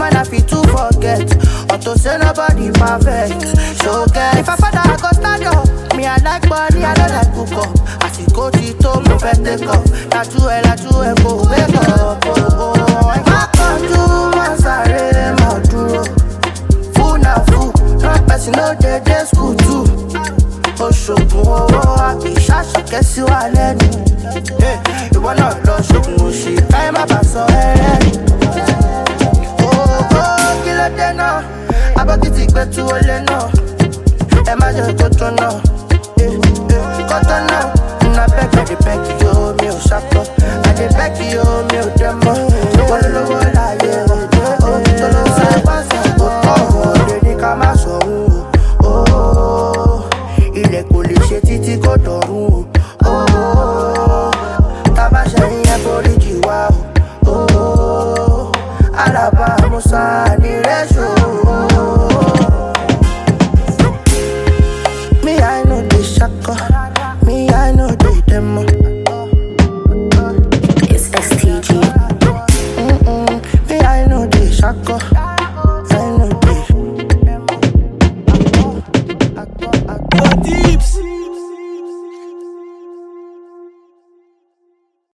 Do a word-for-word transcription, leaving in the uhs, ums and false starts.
man I fit to forget. Or to say nobody perfect. So get if I father I go stand up. Me I like money, I don't like cook up. I see go to to me first take off. Na tu e la tu e go wake up. Oh oh. I come to my sorry my duro. Fool na fool, no person no dey dey school too. Oṣogun owó àbí ṣàṣọkẹ́ sí wa lẹ́nu. Ìwọ náà lọ ṣoògùn òṣì káyé má bàa sọ ẹ́rẹ́. Owó kí ló dé náà? Abọ́kìtì gbé tú olé náà. Ẹ má jẹ́ kó tó náà. Kọ́tọ́ náà. Nna bẹ́ẹ̀kì àdé bẹ́ẹ̀kì yóò mi ò ṣàkọ́. Àdé bẹ́ẹ̀kì yóò mi ò dẹ́ mọ́. Wọ́n ló lówó láyé o. Tó ló sọ pàṣẹ kò tọ̀ ọ́. Lè ní ká má sọ òun o. Ilẹ̀ kò lè ṣe títí kò dọ̀rùn o. Tábà ṣẹ̀yìn ẹ̀ foríjì wá o. Alábà Musa ní